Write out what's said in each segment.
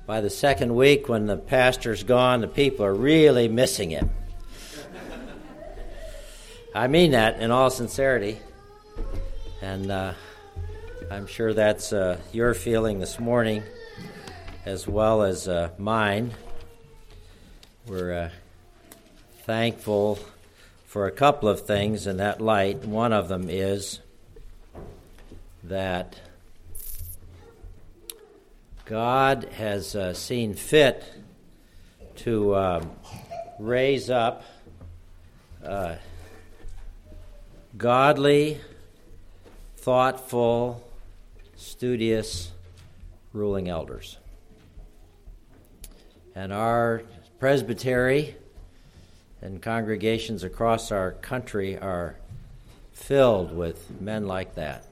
By the second week, when the pastor's gone, the people are really missing him. I mean that in all sincerity, and I'm sure that's your feeling this morning as well as mine. We're thankful for a couple of things in that light. One of them is that God has seen fit to raise up godly, thoughtful, studious ruling elders. And our presbytery and congregations across our country are filled with men like that.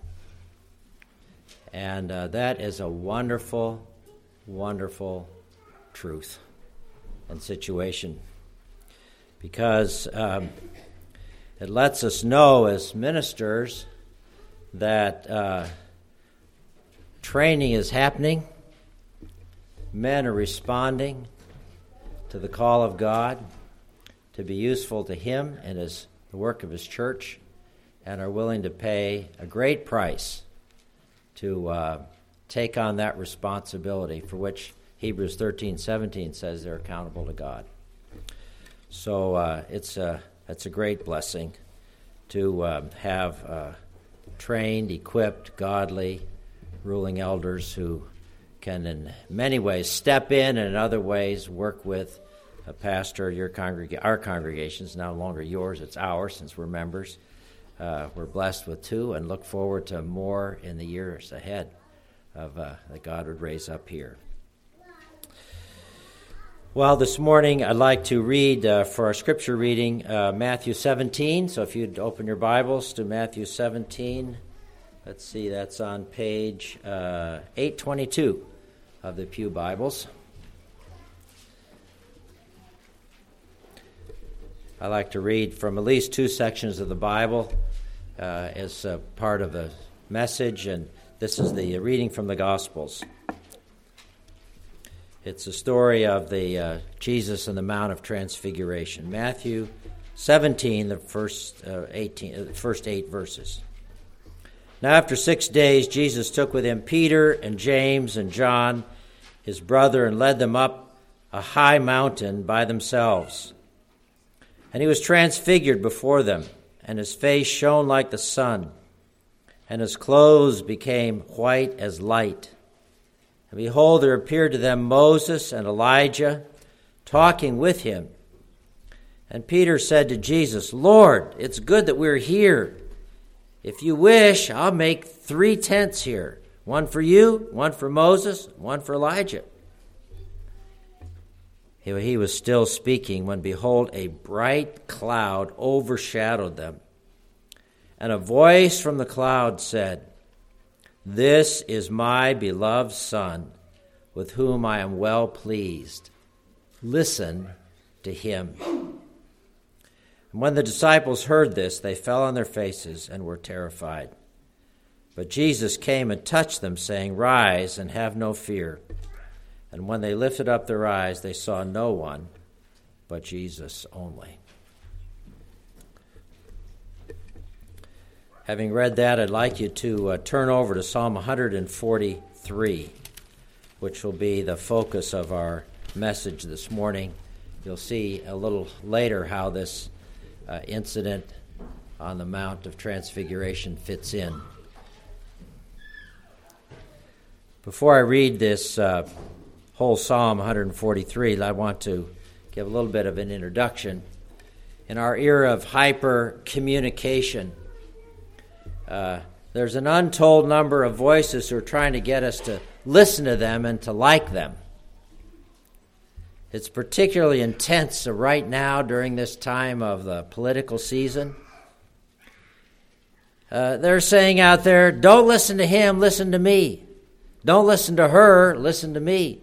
And that is a wonderful, wonderful truth and situation, because it lets us know as ministers that training is happening, men are responding to the call of God to be useful to Him and the work of His church, and are willing to pay a great price to take on that responsibility for which Hebrews 13:17 says they're accountable to God. So it's a great blessing to have trained, equipped, godly ruling elders who can in many ways step in and in other ways work with a pastor. Our congregation is no longer yours, it's ours since we're members. We're blessed with two and look forward to more in the years ahead of that God would raise up here. Well, this morning I'd like to read for our scripture reading Matthew 17. So if you'd open your Bibles to Matthew 17, let's see, that's on page 822 of the Pew Bibles. I like to read from at least two sections of the Bible as part of the message, and this is the reading from the Gospels. It's a story of the Jesus and the Mount of Transfiguration. Matthew 17, the first 8 verses. Now after 6 days, Jesus took with him Peter and James and John, his brother, and led them up a high mountain by themselves. And he was transfigured before them, and his face shone like the sun, and his clothes became white as light. And behold, there appeared to them Moses and Elijah, talking with him. And Peter said to Jesus, "Lord, it's good that we're here. If you wish, I'll make 3 tents here, one for you, one for Moses, one for Elijah." He was still speaking when, behold, a bright cloud overshadowed them. And a voice from the cloud said, "This is my beloved Son, with whom I am well pleased. Listen to him." And when the disciples heard this, they fell on their faces and were terrified. But Jesus came and touched them, saying, "Rise and have no fear." And when they lifted up their eyes, they saw no one but Jesus only. Having read that, I'd like you to turn over to Psalm 143, which will be the focus of our message this morning. You'll see a little later how this incident on the Mount of Transfiguration fits in. Before I read this whole Psalm 143, I want to give a little bit of an introduction. In our era of hyper-communication, there's an untold number of voices who are trying to get us to listen to them and to like them. It's particularly intense right now during this time of the political season. They're saying out there, don't listen to him, listen to me. Don't listen to her, listen to me.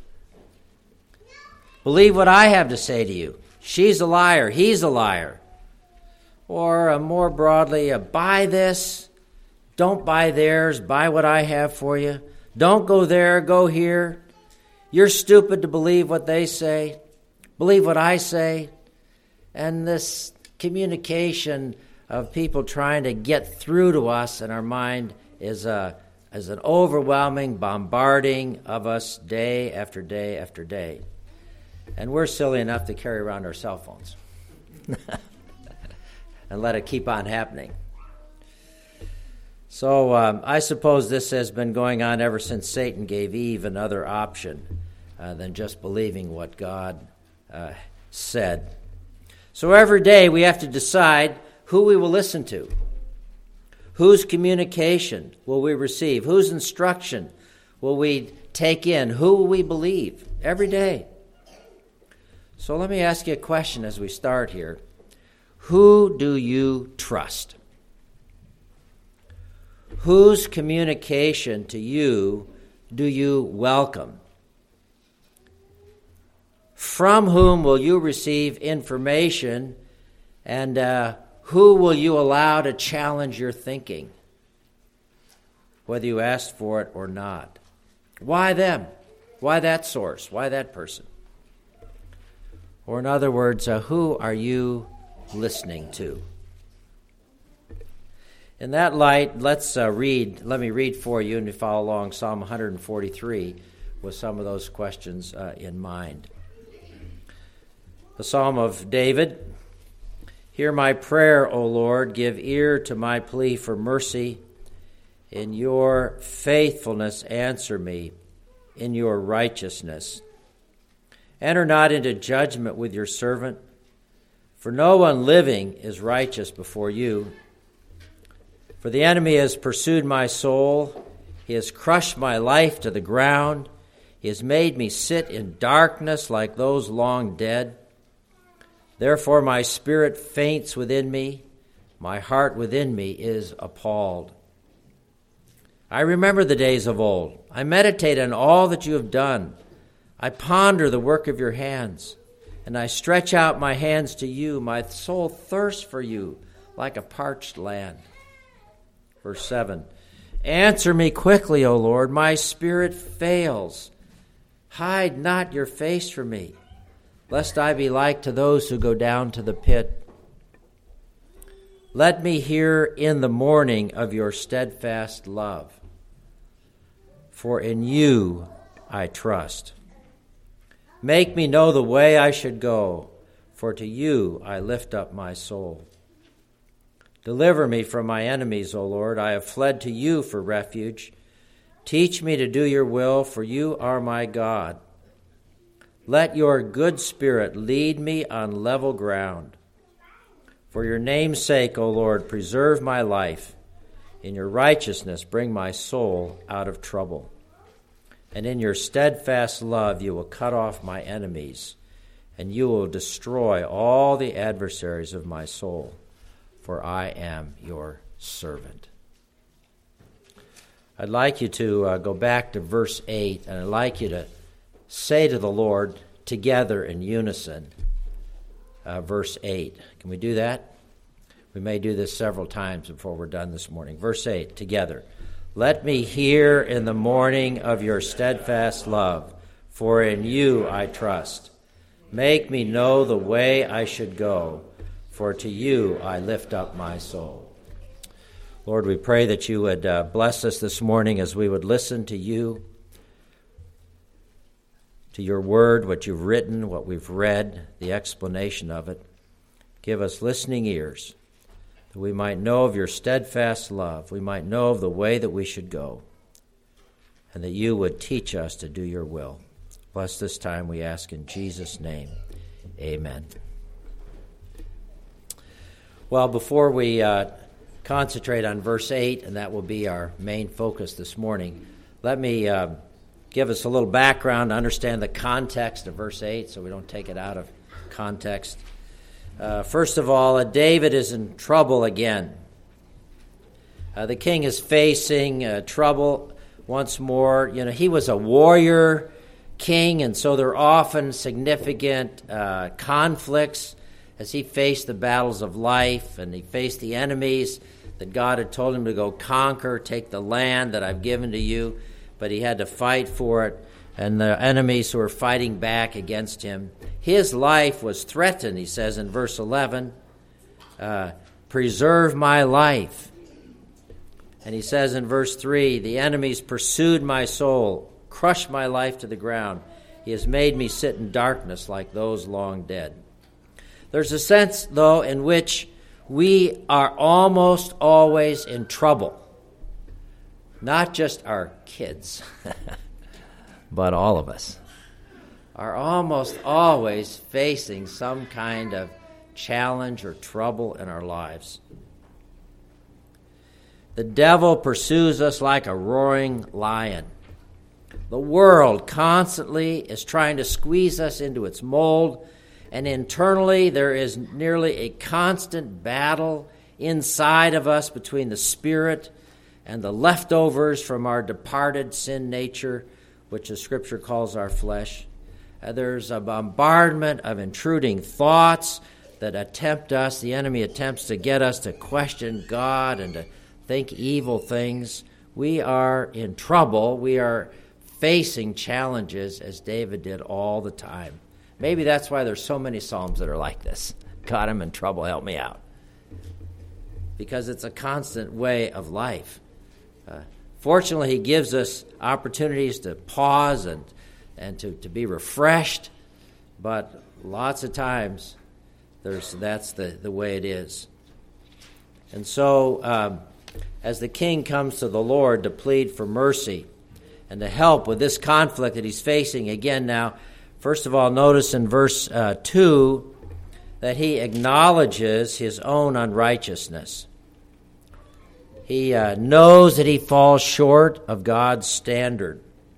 Believe what I have to say to you. She's a liar, he's a liar. Or more broadly, buy this, don't buy theirs, buy what I have for you. Don't go there, go here. You're stupid to believe what they say. Believe what I say. And this communication of people trying to get through to us in our mind is an overwhelming bombarding of us day after day after day. And we're silly enough to carry around our cell phones and let it keep on happening. So I suppose this has been going on ever since Satan gave Eve another option than just believing what God said. So every day we have to decide who we will listen to. Whose communication will we receive? Whose instruction will we take in? Who will we believe? Every day. So let me ask you a question as we start here. Who do you trust? Whose communication to you do you welcome? From whom will you receive information, and who will you allow to challenge your thinking, whether you asked for it or not? Why them? Why that source? Why that person? Or in other words, who are you listening to? In that light, let me read for you, and you follow along Psalm 143 with some of those questions in mind. The Psalm of David. Hear my prayer, O Lord. Give ear to my plea for mercy. In your faithfulness answer me. In your righteousness. Enter not into judgment with your servant, for no one living is righteous before you. For the enemy has pursued my soul. He has crushed my life to the ground. He has made me sit in darkness like those long dead. Therefore my spirit faints within me. My heart within me is appalled. I remember the days of old. I meditate on all that you have done. I ponder the work of your hands, and I stretch out my hands to you. My soul thirsts for you like a parched land. Verse 7, answer me quickly, O Lord. My spirit fails. Hide not your face from me, lest I be like to those who go down to the pit. Let me hear in the morning of your steadfast love, for in you I trust. Make me know the way I should go, for to you I lift up my soul. Deliver me from my enemies, O Lord. I have fled to you for refuge. Teach me to do your will, for you are my God. Let your good spirit lead me on level ground. For your name's sake, O Lord, preserve my life. In your righteousness, bring my soul out of trouble. And in your steadfast love, you will cut off my enemies, and you will destroy all the adversaries of my soul, for I am your servant. I'd like you to go back to verse 8, and I'd like you to say to the Lord together in unison, verse 8. Can we do that? We may do this several times before we're done this morning. Verse 8, together. Let me hear in the morning of your steadfast love, for in you I trust. Make me know the way I should go, for to you I lift up my soul. Lord, we pray that you would bless us this morning as we would listen to you, to your word, what you've written, what we've read, the explanation of it. Give us listening ears, that we might know of your steadfast love, we might know of the way that we should go, and that you would teach us to do your will. Bless this time, we ask in Jesus' name. Amen. Well, before we concentrate on verse 8, and that will be our main focus this morning, let me give us a little background to understand the context of verse 8 so we don't take it out of context. First of all, David is in trouble again. The king is facing trouble once more. You know, he was a warrior king, and so there are often significant conflicts as he faced the battles of life, and he faced the enemies that God had told him to go conquer, take the land that I've given to you, but he had to fight for it. and the enemies who were fighting back against him. His life was threatened, he says in verse 11, preserve my life. And he says in verse 3, the enemies pursued my soul, crushed my life to the ground. He has made me sit in darkness like those long dead. There's a sense, though, in which we are almost always in trouble. Not just our kids, but all of us are almost always facing some kind of challenge or trouble in our lives. The devil pursues us like a roaring lion. The world constantly is trying to squeeze us into its mold, and internally there is nearly a constant battle inside of us between the spirit and the leftovers from our departed sin nature, which the Scripture calls our flesh. There's a bombardment of intruding thoughts that attempt us. The enemy attempts to get us to question God and to think evil things. We are in trouble. We are facing challenges as David did all the time. Maybe that's why there's so many Psalms that are like this. God, I'm in trouble, help me out. Because it's a constant way of life. Fortunately, he gives us opportunities to pause and to be refreshed, but lots of times that's the way it is. And so as the king comes to the Lord to plead for mercy and to help with this conflict that he's facing, again now, first of all, notice in verse 2 that he acknowledges his own unrighteousness. He knows that he falls short of God's standard.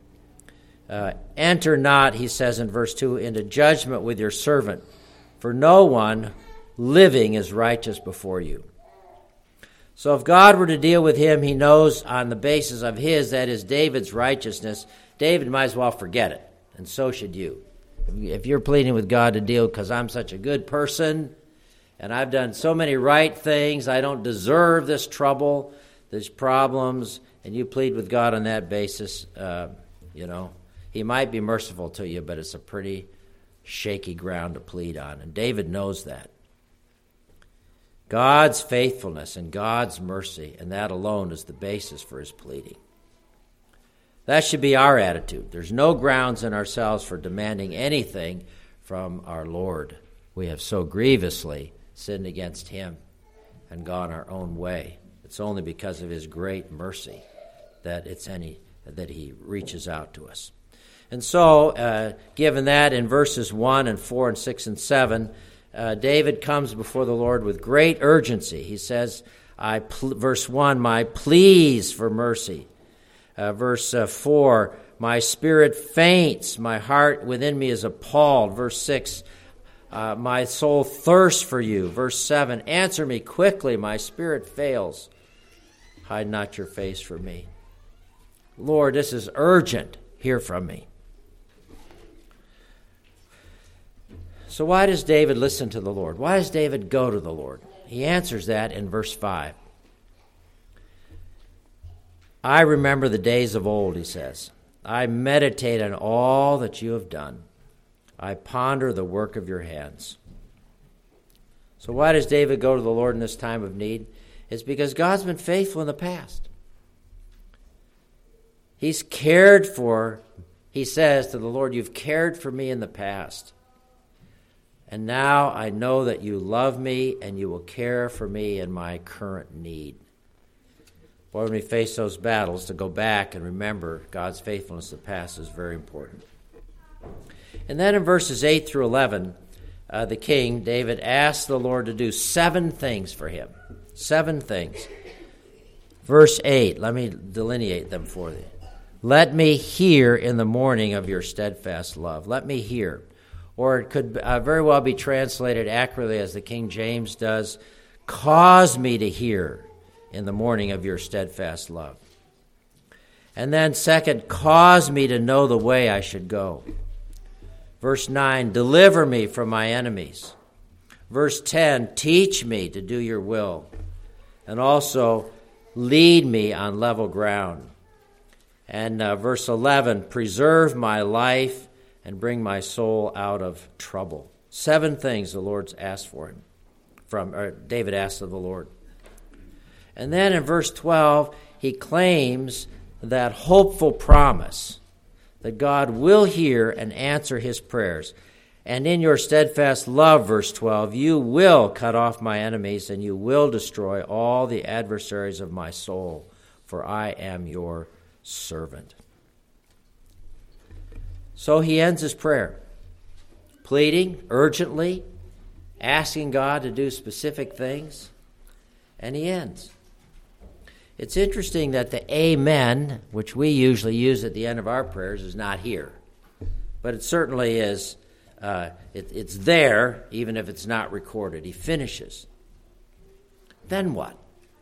Enter not, he says in verse 2, into judgment with your servant, for no one living is righteous before you. So if God were to deal with him, he knows on the basis of that is David's righteousness, David might as well forget it, and so should you. If you're pleading with God to deal because I'm such a good person and I've done so many right things, I don't deserve this trouble, these problems, and you plead with God on that basis, he might be merciful to you, but it's a pretty shaky ground to plead on, and David knows that. God's faithfulness and God's mercy, and that alone is the basis for his pleading. That should be our attitude. There's no grounds in ourselves for demanding anything from our Lord. We have so grievously sinned against him and gone our own way. It's only because of his great mercy that he reaches out to us. And so, given that in verses 1 and 4 and 6 and 7, David comes before the Lord with great urgency. He says, verse 1, my pleas for mercy. Verse 4, my spirit faints, my heart within me is appalled. Verse 6, my soul thirsts for you. Verse 7, answer me quickly, my spirit fails. Hide not your face from me. Lord, this is urgent. Hear from me. So why does David listen to the Lord? Why does David go to the Lord? He answers that in verse 5. I remember the days of old, he says. I meditate on all that you have done. I ponder the work of your hands. So why does David go to the Lord in this time of need? It's because God's been faithful in the past. He's cared for, he says to the Lord, you've cared for me in the past. And now I know that you love me and you will care for me in my current need. Boy, when we face those battles, to go back and remember God's faithfulness in the past is very important. And then in verses 8 through 11, the king, David, asked the Lord to do 7 things for him. 7 things. Verse 8, let me delineate them for you. Let me hear in the morning of your steadfast love. Let me hear. Or it could very well be translated accurately as the King James does, cause me to hear in the morning of your steadfast love. And then second, cause me to know the way I should go. Verse 9, deliver me from my enemies. Verse 10, teach me to do your will. And also, lead me on level ground. And verse 11, preserve my life and bring my soul out of trouble. 7 things the Lord's asked for him, David asked of the Lord. And then in verse 12, he claims that hopeful promise that God will hear and answer his prayers. And in your steadfast love, verse 12, you will cut off my enemies and you will destroy all the adversaries of my soul, for I am your servant. So he ends his prayer, pleading urgently, asking God to do specific things, and he ends. It's interesting that the amen, which we usually use at the end of our prayers, is not here. But it certainly is, it's there, even if it's not recorded. He finishes. Then what?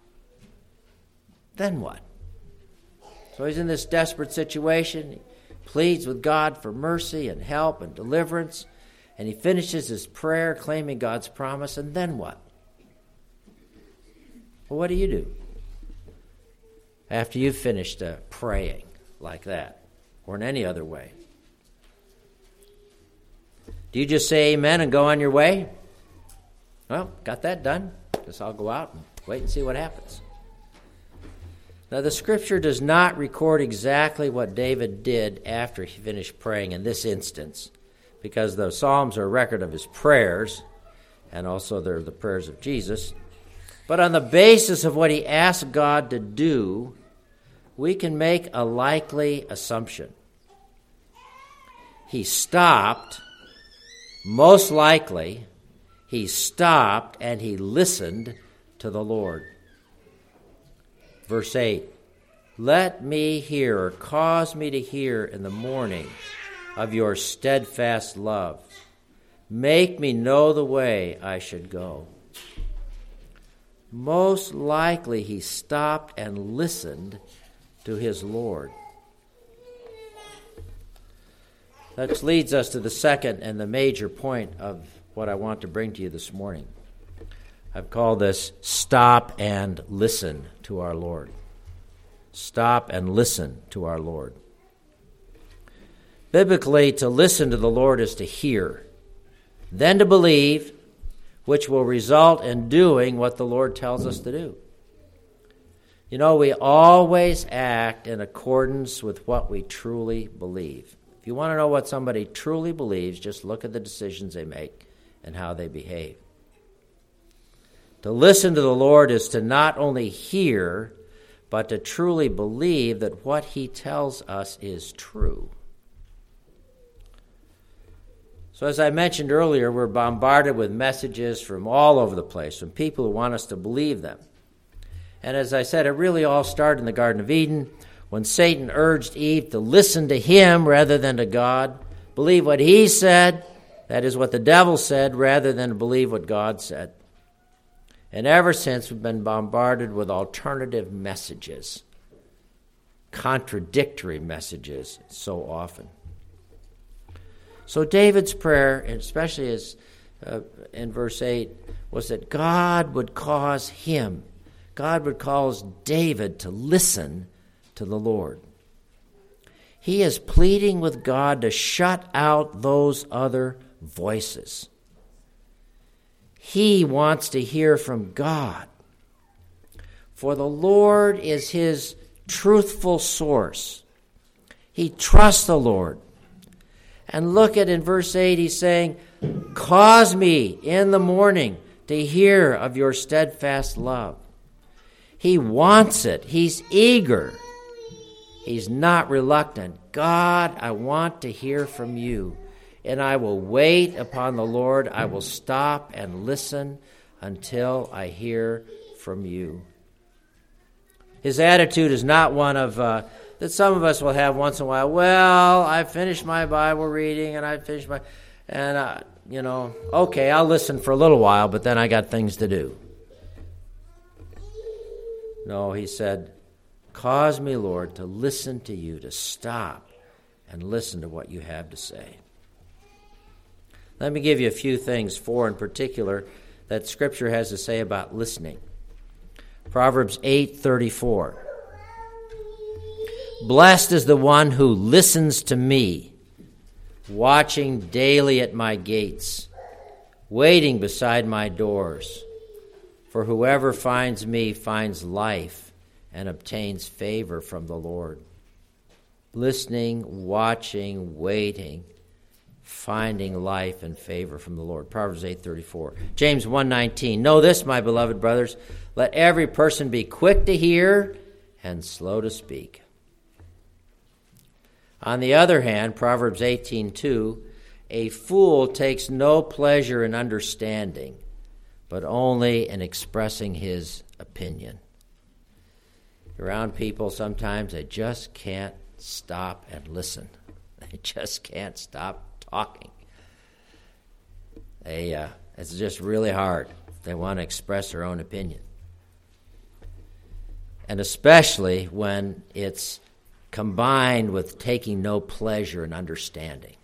Then what? So he's in this desperate situation. He pleads with God for mercy and help and deliverance. And he finishes his prayer claiming God's promise. And then what? Well, what do? After you've finished praying like that, or in any other way? Do you just say amen and go on your way? Well, got that done. Guess I'll go out and wait and see what happens. Now, the Scripture does not record exactly what David did after he finished praying in this instance, because the Psalms are a record of his prayers, and also they're the prayers of Jesus. But on the basis of what he asked God to do, we can make a likely assumption. He stopped, most likely, he stopped and he listened to the Lord. Verse 8, let me hear, or cause me to hear in the morning of your steadfast love. Make me know the way I should go. Most likely he stopped and listened to his Lord. That leads us to the second and the major point of what I want to bring to you this morning. I've called this stop and listen to our Lord. Stop and listen to our Lord. Biblically, to listen to the Lord is to hear, then to believe, which will result in doing what the Lord tells us to do. You know, we always act in accordance with what we truly believe. If you want to know what somebody truly believes, just look at the decisions they make and how they behave. To listen to the Lord is to not only hear, but to truly believe that what he tells us is true. So as I mentioned earlier, we're bombarded with messages from all over the place, from people who want us to believe them. And as I said, it really all started in the Garden of Eden, when Satan urged Eve to listen to him rather than to God, believe what he said, that is what the devil said, rather than believe what God said. And ever since, we've been bombarded with alternative messages, contradictory messages so often. So David's prayer, especially as in verse 8, was that God would cause David to listen to the Lord. He is pleading with God to shut out those other voices. He wants to hear from God. For the Lord is his truthful source. He trusts the Lord. And look at in verse 8, he's saying, cause me in the morning to hear of your steadfast love. He wants it. He's eager. He's not reluctant. God, I want to hear from you. And I will wait upon the Lord. I will stop and listen until I hear from you. His attitude is not one of that some of us will have once in a while. Well, I finished my Bible reading and okay, I'll listen for a little while, but then I got things to do. No, he said, cause me, Lord, to listen to you, to stop and listen to what you have to say. Let me give you a few things, 4 in particular, that Scripture has to say about listening. Proverbs 8:34. Blessed is the one who listens to me, watching daily at my gates, waiting beside my doors. For whoever finds me finds life and obtains favor from the Lord. Listening, watching, waiting, finding life and favor from the Lord. Proverbs 8:34. James 1:19. Know this, my beloved brothers, let every person be quick to hear and slow to speak. On the other hand, Proverbs 18:2, a fool takes no pleasure in understanding, but only in expressing his opinion. You're around people sometimes, they just can't stop and listen. They just can't stop talking. It's just really hard. They want to express their own opinion. And especially when it's combined with taking no pleasure in understanding.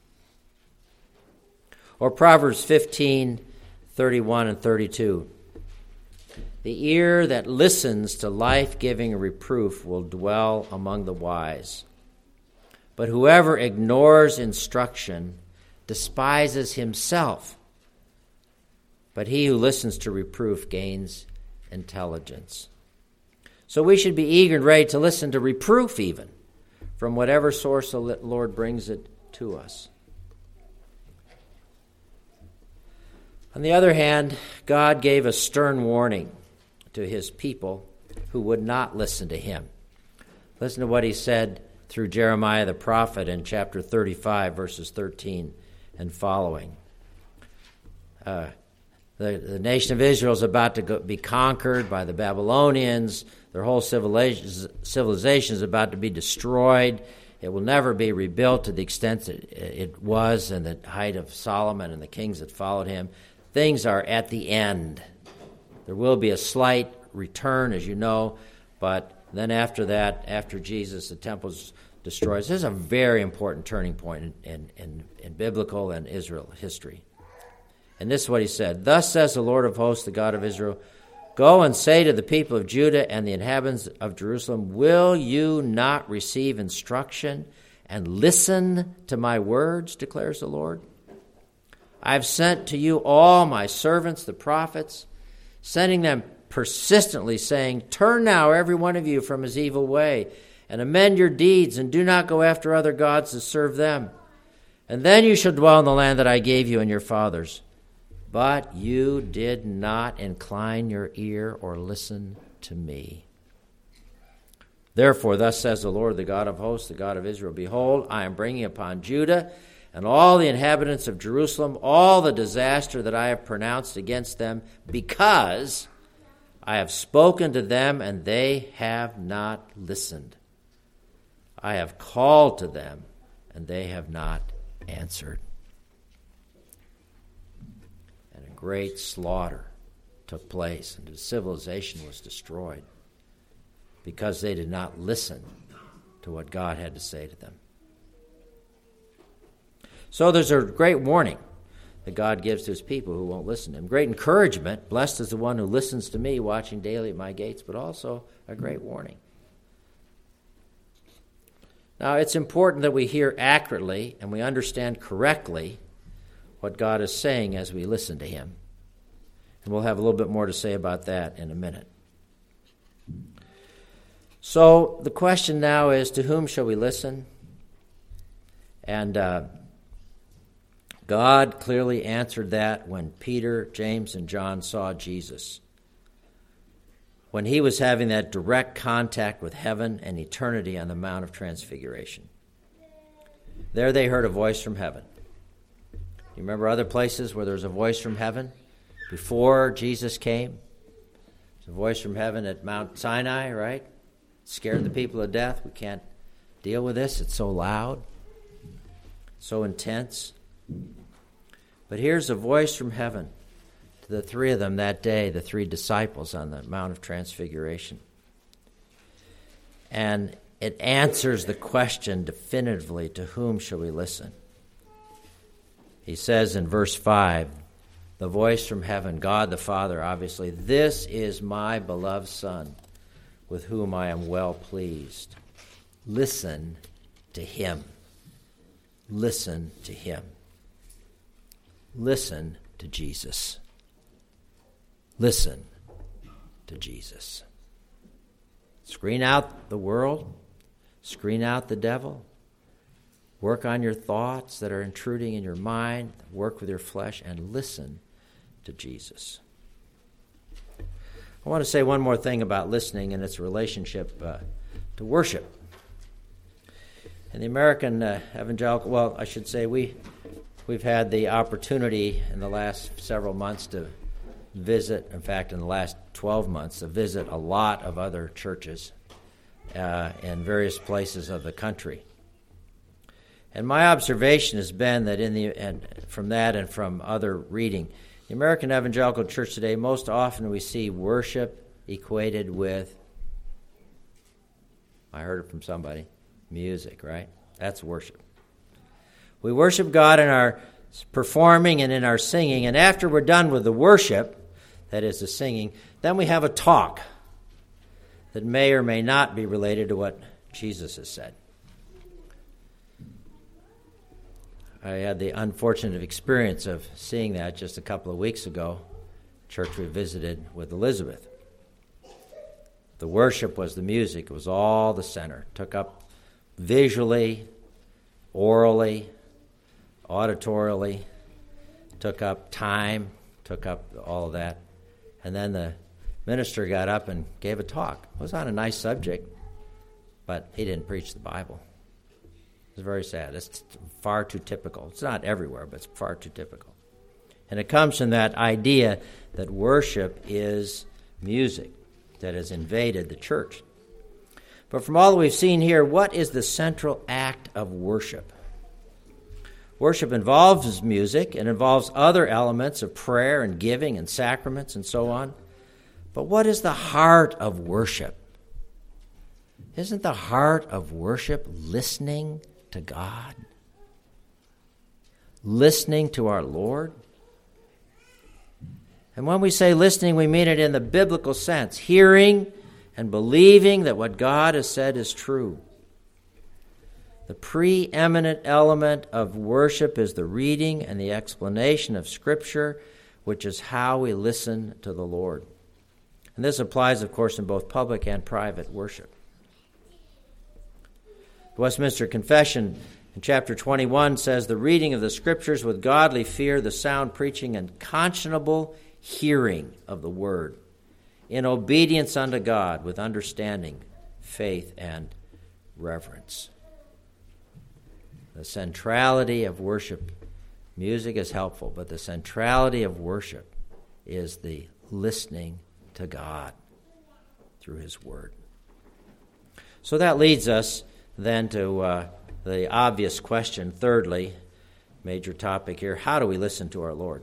Or Proverbs 15:31 and 32. The ear that listens to life-giving reproof will dwell among the wise. But whoever ignores instruction despises himself. But he who listens to reproof gains intelligence. So we should be eager and ready to listen to reproof even, from whatever source the Lord brings it to us. On the other hand, God gave a stern warning to his people who would not listen to him. Listen to what he said through Jeremiah the prophet in chapter 35, verses 13 and following. The nation of Israel is about to be conquered by the Babylonians. Their whole civilization is about to be destroyed. It will never be rebuilt to the extent that it was in the height of Solomon and the kings that followed him. Things are at the end. There will be a slight return, as you know, but then after that, after Jesus, the temple's destroyed. This is a very important turning point in biblical and Israel history. And this is what he said. Thus says the Lord of hosts, the God of Israel, go and say to the people of Judah and the inhabitants of Jerusalem, will you not receive instruction and listen to my words, declares the Lord? I have sent to you all my servants, the prophets, sending them persistently, saying, turn now every one of you from his evil way, and amend your deeds, and do not go after other gods to serve them. And then you shall dwell in the land that I gave you and your fathers. But you did not incline your ear or listen to me. Therefore, thus says the Lord, the God of hosts, the God of Israel, behold, I am bringing upon Judah and all the inhabitants of Jerusalem all the disaster that I have pronounced against them, because I have spoken to them and they have not listened. I have called to them and they have not answered. And a great slaughter took place, and the civilization was destroyed because they did not listen to what God had to say to them. So there's a great warning that God gives to his people who won't listen to him. Great encouragement. Blessed is the one who listens to me, watching daily at my gates, but also a great warning. Now, it's important that we hear accurately and we understand correctly what God is saying as we listen to him. And we'll have a little bit more to say about that in a minute. So the question now is, to whom shall we listen? And God clearly answered that when Peter, James, and John saw Jesus. When he was having that direct contact with heaven and eternity on the Mount of Transfiguration. There they heard a voice from heaven. You remember other places where there was a voice from heaven before Jesus came? There's a voice from heaven at Mount Sinai, right? Scared the people to death. We can't deal with this. It's so loud, so intense. But here's a voice from heaven to the three of them that day, the three disciples on the Mount of Transfiguration. And it answers the question definitively, to whom shall we listen? He says in verse 5, the voice from heaven, God the Father, obviously, this is my beloved Son, with whom I am well pleased. listen to him. Listen to him. Listen to Jesus. Listen to Jesus. Screen out the world. Screen out the devil. Work on your thoughts that are intruding in your mind. Work with your flesh and listen to Jesus. I want to say one more thing about listening and its relationship to worship. In the American evangelical, well, I should say we've had the opportunity in the last several months to visit, in fact, in the last 12 months, to visit a lot of other churches in various places of the country. And my observation has been that from that and from other reading, the American Evangelical Church today, most often we see worship equated with, I heard it from somebody, music, right? That's worship. We worship God in our performing and in our singing, and after we're done with the worship, that is the singing, then we have a talk that may or may not be related to what Jesus has said. I had the unfortunate experience of seeing that just a couple of weeks ago, church we visited with Elizabeth. The worship was the music. It was all the center. Took up visually, orally, auditorially, took up time, took up all of that. And then the minister got up and gave a talk. It was on a nice subject, but he didn't preach the Bible. It's very sad. It's far too typical. It's not everywhere, but it's far too typical. And it comes from that idea that worship is music that has invaded the church. But from all that we've seen here, what is the central act of worship? Worship involves music. It involves other elements of prayer and giving and sacraments and so on. But what is the heart of worship? Isn't the heart of worship listening to God? Listening to our Lord? And when we say listening, we mean it in the biblical sense, hearing and believing that what God has said is true. The preeminent element of worship is the reading and the explanation of Scripture, which is how we listen to the Lord. And this applies, of course, in both public and private worship. The Westminster Confession in chapter 21 says, the reading of the Scriptures with godly fear, the sound preaching and conscionable hearing of the Word, in obedience unto God with understanding, faith, and reverence. The centrality of worship, music is helpful, but the centrality of worship is the listening to God through His Word. So that leads us then to the obvious question, thirdly, major topic here, how do we listen to our Lord?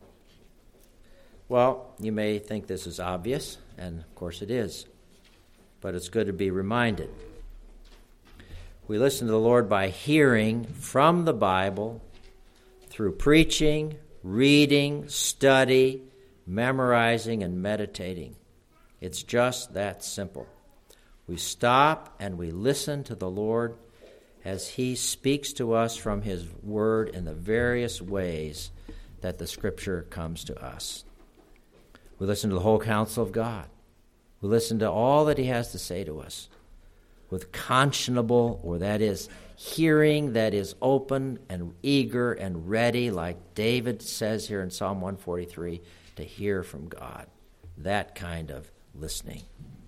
Well, you may think this is obvious, and of course it is, but it's good to be reminded. We listen to the Lord by hearing from the Bible through preaching, reading, study, memorizing, and meditating. It's just that simple. We stop and we listen to the Lord as He speaks to us from His Word in the various ways that the Scripture comes to us. We listen to the whole counsel of God. We listen to all that He has to say to us with conscionable, or that is, hearing that is open and eager and ready, like David says here in Psalm 143, to hear from God. That kind of listening.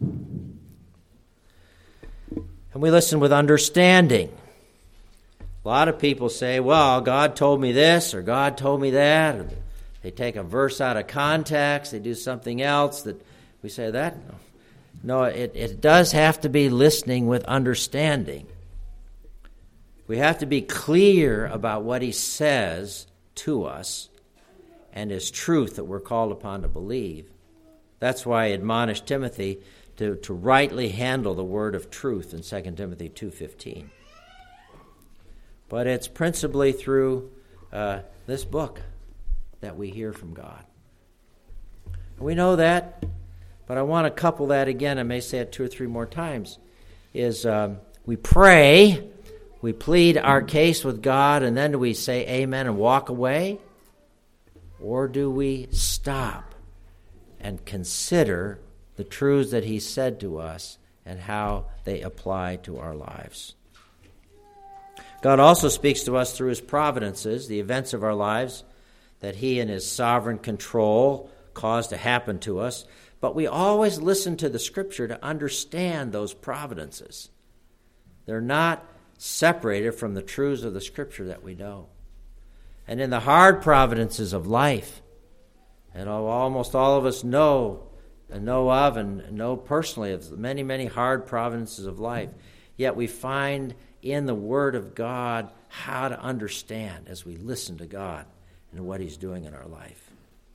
And we listen with understanding. A lot of people say, well, God told me this or God told me that. Or they take a verse out of context. They do something else that we say that. No, it does have to be listening with understanding. We have to be clear about what He says to us and His truth that we're called upon to believe. That's why I admonished Timothy to rightly handle the word of truth in 2 Timothy 2:15. But it's principally through this book that we hear from God. We know that, but I want to couple that again, I may say it 2 or 3 more times, is we pray, we plead our case with God, and then do we say amen and walk away? Or do we stop and consider the truths that he said to us and how they apply to our lives? God also speaks to us through his providences, the events of our lives that he in his sovereign control caused to happen to us. But we always listen to the Scripture to understand those providences. They're not separated from the truths of the Scripture that we know. And in the hard providences of life, and almost all of us know of and know personally of many, many hard providences of life, yet we find in the Word of God how to understand as we listen to God and what he's doing in our life.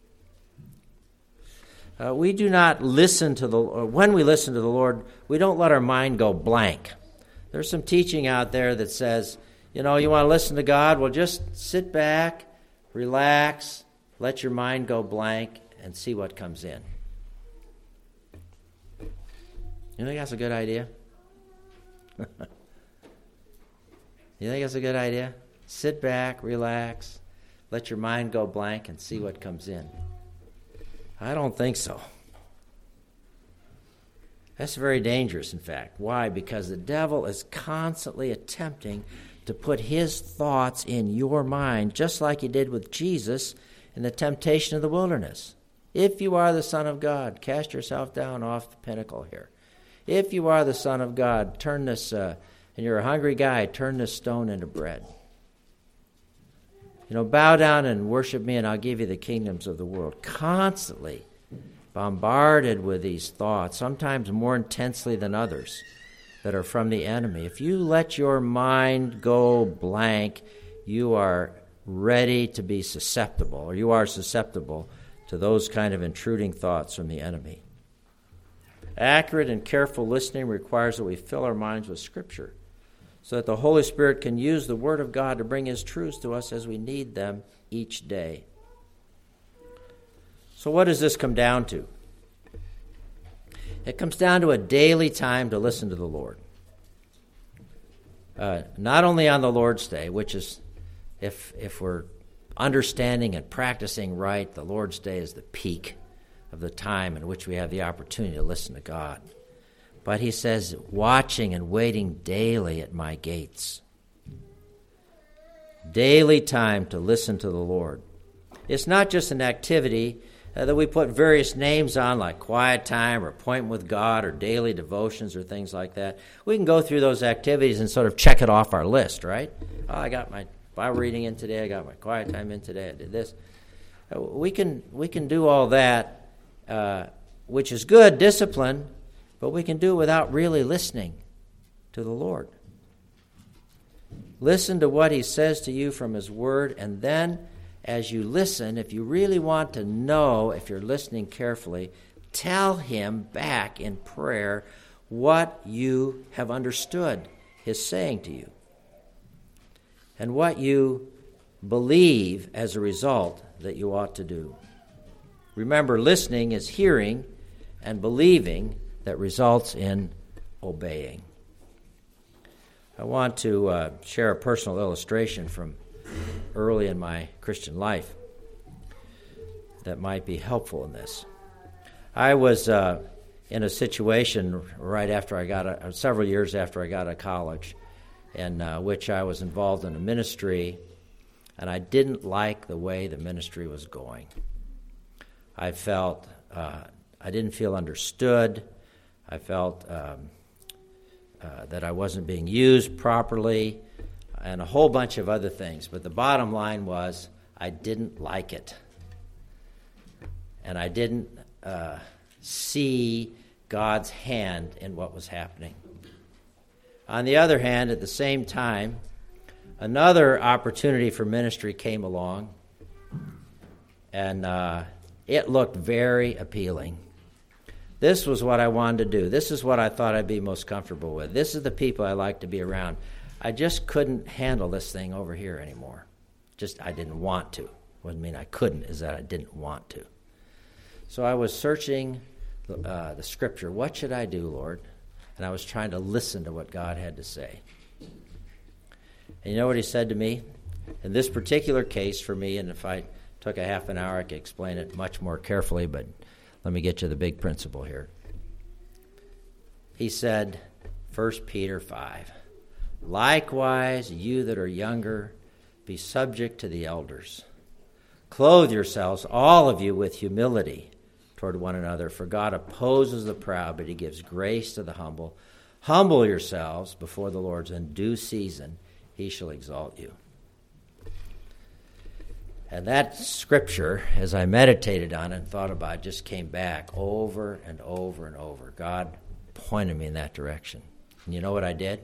We do not listen to when we listen to the Lord, we don't let our mind go blank. There's some teaching out there that says, you want to listen to God? Well, just sit back, relax, let your mind go blank, and see what comes in. You think that's a good idea? You think that's a good idea? Sit back, relax, let your mind go blank, and see what comes in. I don't think so. That's very dangerous, in fact. Why? Because the devil is constantly attempting to put his thoughts in your mind, just like he did with Jesus in the temptation of the wilderness. If you are the Son of God, cast yourself down off the pinnacle here. If you are the Son of God, turn this, and you're a hungry guy, turn this stone into bread. Bow down and worship me, and I'll give you the kingdoms of the world. Constantly bombarded with these thoughts, sometimes more intensely than others, that are from the enemy. If you let your mind go blank, you are ready to be susceptible, or you are susceptible to those kind of intruding thoughts from the enemy. Accurate and careful listening requires that we fill our minds with Scripture, so that the Holy Spirit can use the Word of God to bring his truths to us as we need them each day. So what does this come down to? It comes down to a daily time to listen to the Lord. Not only on the Lord's Day, which is, if we're understanding and practicing right, the Lord's Day is the peak of the time in which we have the opportunity to listen to God. But he says, watching and waiting daily at my gates. Daily time to listen to the Lord. It's not just an activity that we put various names on, like quiet time or appointment with God or daily devotions or things like that. We can go through those activities and sort of check it off our list, right? Oh, I got my Bible reading in today. I got my quiet time in today. I did this. We can do all that, which is good discipline, but we can do it without really listening to the Lord. Listen to what he says to you from his word, and then as you listen, if you really want to know, if you're listening carefully, tell him back in prayer what you have understood his saying to you and what you believe as a result that you ought to do. Remember, listening is hearing, and believing that results in obeying. I want to share a personal illustration from early in my Christian life that might be helpful in this. I was in a situation right after I got several years after I got out of college, in which I was involved in a ministry, and I didn't like the way the ministry was going. I felt I didn't feel understood. I felt that I wasn't being used properly, and a whole bunch of other things. But the bottom line was I didn't like it. And I didn't see God's hand in what was happening. On the other hand, at the same time, another opportunity for ministry came along, and it looked very appealing. This was what I wanted to do. This is what I thought I'd be most comfortable with. This is the people I like to be around. I just couldn't handle this thing over here anymore. I didn't want to. What I mean I couldn't is that I didn't want to. So I was searching the Scripture. What should I do, Lord? and I was trying to listen to what God had to say. And you know what he said to me? In this particular case for me, and if I took a half an hour, I could explain it much more carefully, but let me get you the big principle here. He said, 1 Peter 5, likewise, you that are younger, be subject to the elders. Clothe yourselves, all of you, with humility toward one another, for God opposes the proud, but he gives grace to the humble. Humble yourselves before the Lord's in due season, he shall exalt you. And that scripture, as I meditated on it and thought about it, just came back over and over and over. God pointed me in that direction. And you know what I did?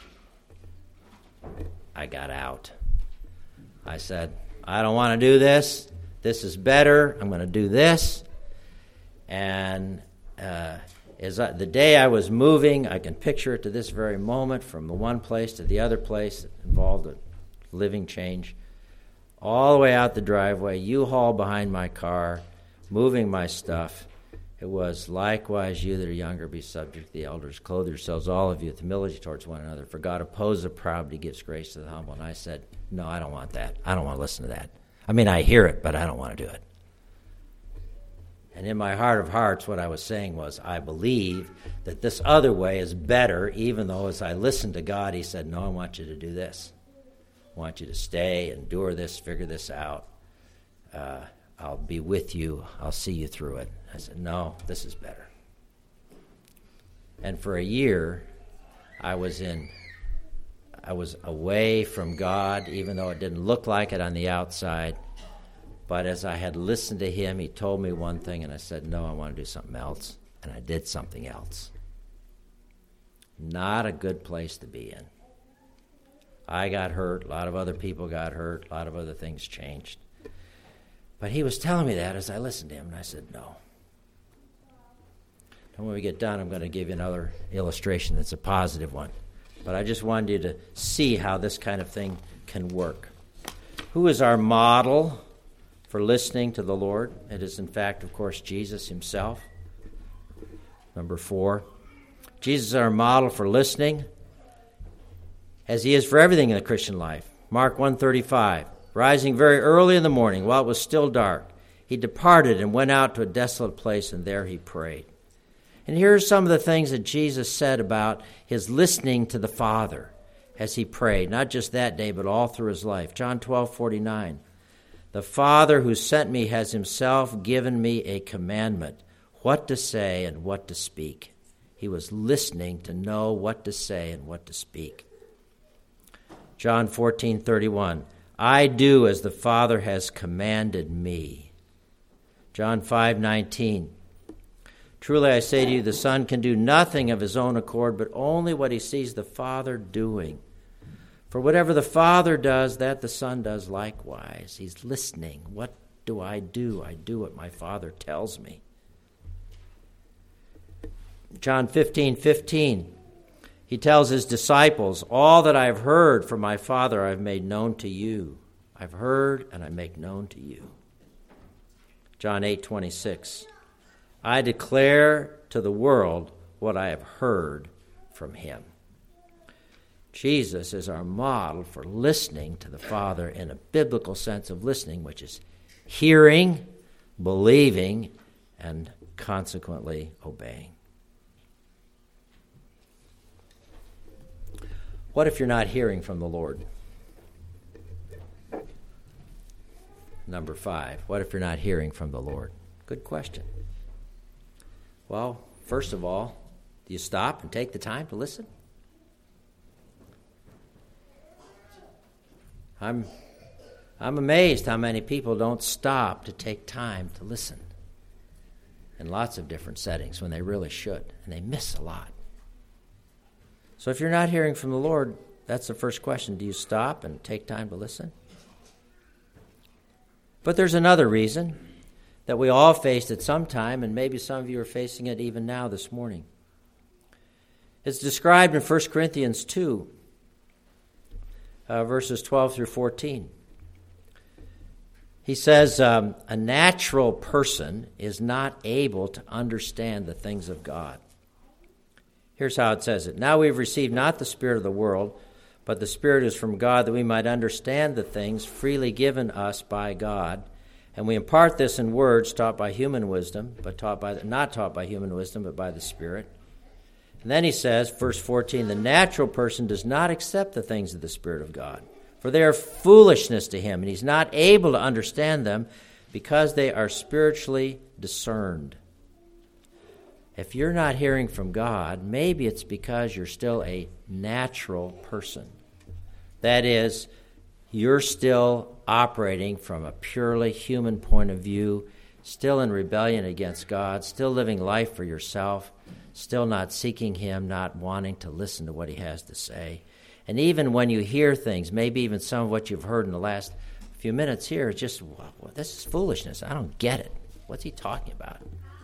I got out. I said, I don't want to do this. This is better. I'm going to do this. And the day I was moving, I can picture it to this very moment, from the one place to the other place. It involved a living change. All the way out the driveway, U-Haul behind my car, moving my stuff. It was, likewise, you that are younger, be subject to the elders. Clothe yourselves, all of you, with humility towards one another. For God opposes the proud, but he gives grace to the humble. And I said, no, I don't want that. I don't want to listen to that. I mean, I hear it, but I don't want to do it. And in my heart of hearts, what I was saying was, I believe that this other way is better, even though as I listened to God, he said, no, I want you to do this. I want you to stay, endure this, figure this out. I'll be with you. I'll see you through it. I said, no, this is better. And for a year, I was away from God, even though it didn't look like it on the outside. But as I had listened to him, he told me one thing, and I said, no, I want to do something else. And I did something else. Not a good place to be in. I got hurt. A lot of other people got hurt. A lot of other things changed. But he was telling me that as I listened to him, and I said, no. And when we get done, I'm going to give you another illustration that's a positive one. But I just wanted you to see how this kind of thing can work. Who is our model for listening to the Lord? It is, in fact, of course, Jesus himself. Number 4, Jesus is our model for listening, as he is for everything in the Christian life. Mark 1:35, rising very early in the morning, while it was still dark, he departed and went out to a desolate place, and there he prayed. And here are some of the things that Jesus said about his listening to the Father as he prayed, not just that day, but all through his life. John 12:49, the Father who sent me has himself given me a commandment, what to say and what to speak. He was listening to know what to say and what to speak. John 14:31, I do as the Father has commanded me. John 5:19, truly I say to you, the Son can do nothing of his own accord, but only what he sees the Father doing. For whatever the Father does, that the Son does likewise. He's listening. What do? I do what my Father tells me. John 15:15, he tells his disciples, all that I've heard from my Father I've made known to you. I've heard and I make known to you. John 8:26, I declare to the world what I have heard from him. Jesus is our model for listening to the Father in a biblical sense of listening, which is hearing, believing, and consequently obeying. What if you're not hearing from the Lord? Number 5, what if you're not hearing from the Lord? Good question. Well, first of all, do you stop and take the time to listen? I'm amazed how many people don't stop to take time to listen in lots of different settings when they really should, and they miss a lot. So if you're not hearing from the Lord, that's the first question. Do you stop and take time to listen? But there's another reason that we all faced at some time, and maybe some of you are facing it even now this morning. It's described in 1 Corinthians 2, verses 12 through 14. He says, a natural person is not able to understand the things of God. Here's how it says it. Now we've received not the spirit of the world, but the Spirit is from God, that we might understand the things freely given us by God. And we impart this in words taught by human wisdom, but not taught by human wisdom, but by the Spirit. And then he says, verse 14, the natural person does not accept the things of the Spirit of God, for they are foolishness to him, and he's not able to understand them because they are spiritually discerned. If you're not hearing from God, maybe it's because you're still a natural person. That is, you're still operating from a purely human point of view, still in rebellion against God, still living life for yourself, still not seeking Him, not wanting to listen to what He has to say. And even when you hear things, maybe even some of what you've heard in the last few minutes here, it's just, well, this is foolishness. I don't get it. What's he talking about?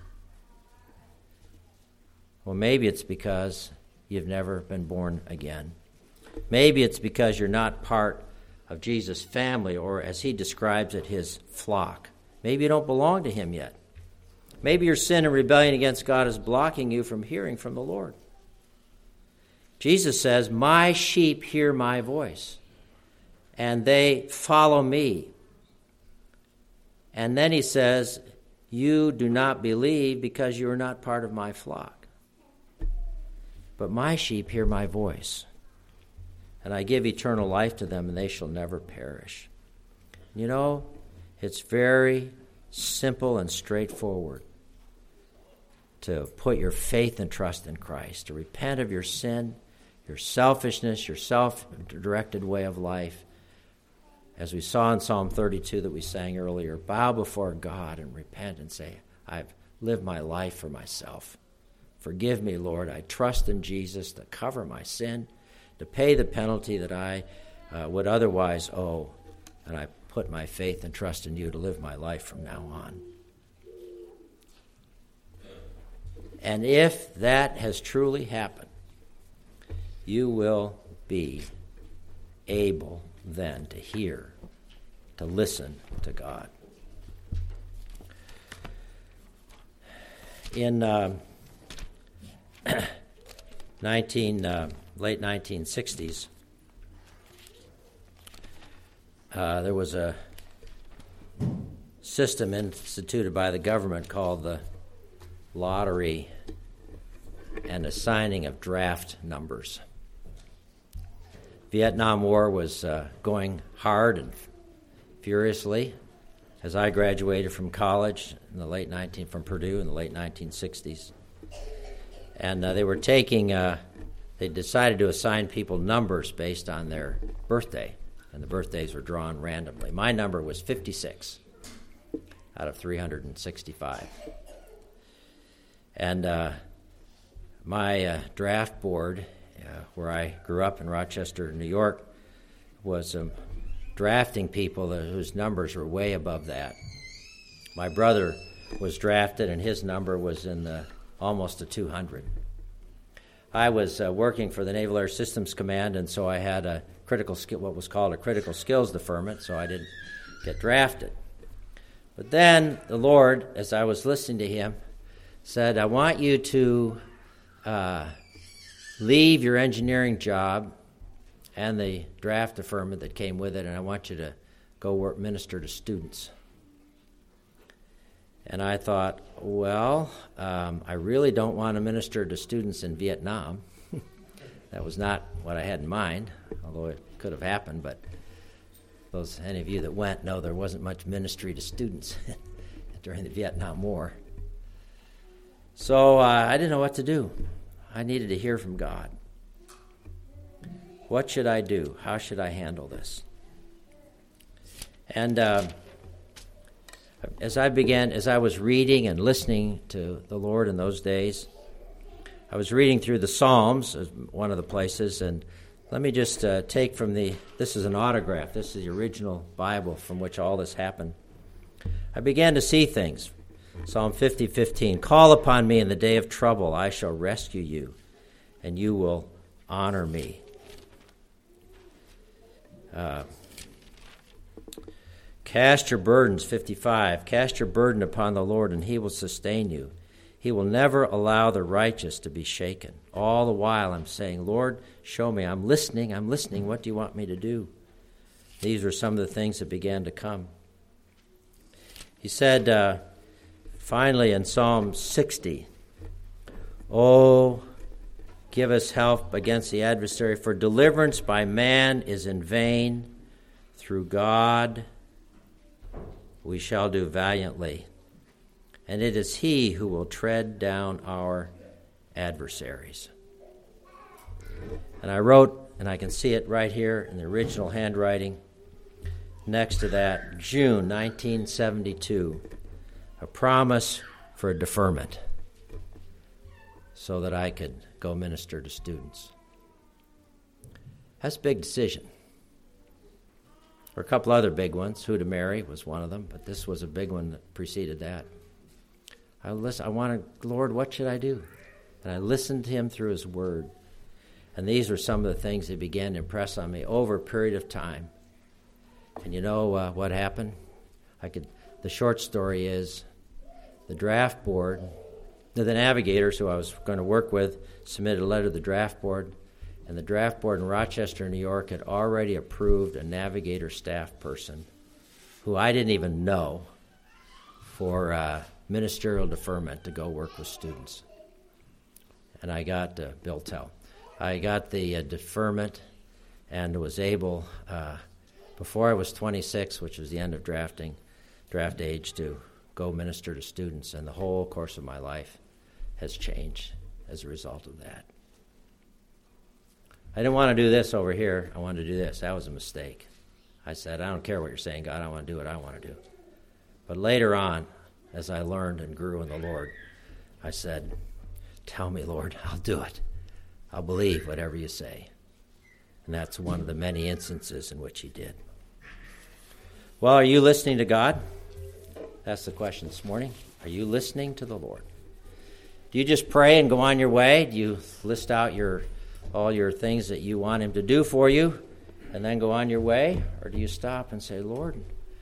Well, maybe it's because you've never been born again. Maybe it's because you're not part of Jesus' family, or as he describes it, his flock. Maybe you don't belong to him yet. Maybe your sin and rebellion against God is blocking you from hearing from the Lord. Jesus says, my sheep hear my voice, and they follow me. And then he says, you do not believe because you are not part of my flock. But my sheep hear my voice, and I give eternal life to them, and they shall never perish. You know, it's very simple and straightforward to put your faith and trust in Christ, to repent of your sin, your selfishness, your self-directed way of life. As we saw in Psalm 32 that we sang earlier, bow before God and repent and say, I've lived my life for myself. Forgive me, Lord. I trust in Jesus to cover my sin, to pay the penalty that I would otherwise owe. And I put my faith and trust in you to live my life from now on. And if that has truly happened, you will be able then to hear, to listen to God. In late 1960s, there was a system instituted by the government called the lottery and assigning of draft numbers. Vietnam War was going hard and furiously as I graduated from college in from Purdue in the late 1960s. And they were they decided to assign people numbers based on their birthday, and the birthdays were drawn randomly. My number was 56 out of 365. And my draft board, where I grew up in Rochester, New York, was drafting people whose numbers were way above that. My brother was drafted, and his number was in almost a 200. I was working for the Naval Air Systems Command, and so I had what was called a critical skills deferment, so I didn't get drafted. But then the Lord, as I was listening to him, said, I want you to leave your engineering job and the draft deferment that came with it, and I want you to go minister to students. And I thought, well, I really don't want to minister to students in Vietnam. That was not what I had in mind, although it could have happened. But any of you that went know there wasn't much ministry to students during the Vietnam War. So I didn't know what to do. I needed to hear from God. What should I do? How should I handle this? And as I was reading and listening to the Lord in those days, I was reading through the Psalms, one of the places, and let me just take from this is an autograph. This is the original Bible from which all this happened. I began to see things. Psalm 50:15, call upon me in the day of trouble, I shall rescue you, and you will honor me. Cast your burdens, 55. Cast your burden upon the Lord, and he will sustain you. He will never allow the righteous to be shaken. All the while I'm saying, Lord, show me. I'm listening. What do you want me to do? These were some of the things that began to come. He said, finally in Psalm 60, "Oh, give us help against the adversary, for deliverance by man is in vain. Through God we shall do valiantly, and it is he who will tread down our adversaries." And I wrote, and I can see it right here in the original handwriting, next to that, June 1972, a promise for a deferment so that I could go minister to students. That's a big decision. There were a couple other big ones. Who to marry was one of them, but this was a big one that preceded that. I wanted, Lord, what should I do? And I listened to him through his word. And these were some of the things that began to impress on me over a period of time. And you know what happened? The short story is the draft board, the navigators who I was going to work with submitted a letter to the draft board, and the draft board in Rochester, New York had already approved a navigator staff person who I didn't even know for ministerial deferment to go work with students. And I got Bill Tell. I got the deferment and was able, before I was 26, which was the end of draft age, to go minister to students, and the whole course of my life has changed as a result of that. I didn't want to do this over here. I wanted to do this. That was a mistake. I said, I don't care what you're saying, God. I want to do what I want to do. But later on, as I learned and grew in the Lord, I said, tell me, Lord, I'll do it. I'll believe whatever you say. And that's one of the many instances in which he did. Well, are you listening to God? That's the question this morning. Are you listening to the Lord? Do you just pray and go on your way? Do you list out all your things that you want him to do for you and then go on your way? Or do you stop and say, Lord,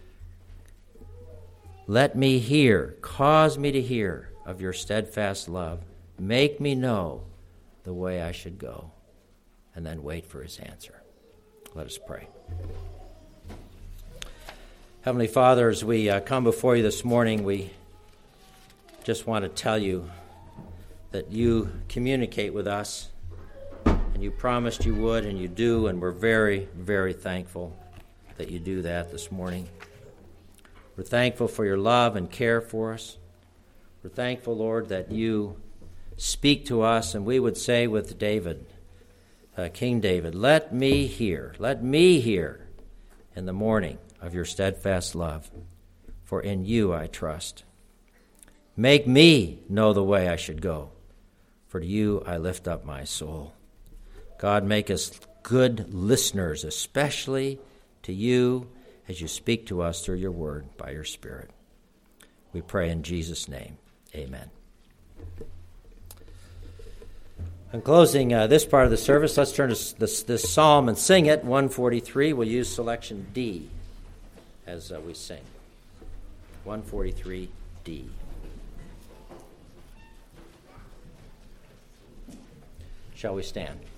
let me hear, cause me to hear of your steadfast love. Make me know the way I should go, and then wait for his answer. Let us pray. Heavenly Father, as we come before you this morning, we just want to tell you that you communicate with us, and you promised you would, and you do, and we're very, very thankful that you do that this morning. We're thankful for your love and care for us. We're thankful, Lord, that you speak to us, and we would say with David, King David, let me hear in the morning of your steadfast love, for in you I trust. Make me know the way I should go, for to you I lift up my soul. God, make us good listeners, especially to you as you speak to us through your word by your Spirit. We pray in Jesus' name. Amen. In closing this part of the service, let's turn to this psalm and sing it, 143. We'll use selection D as we sing. 143 D. Shall we stand?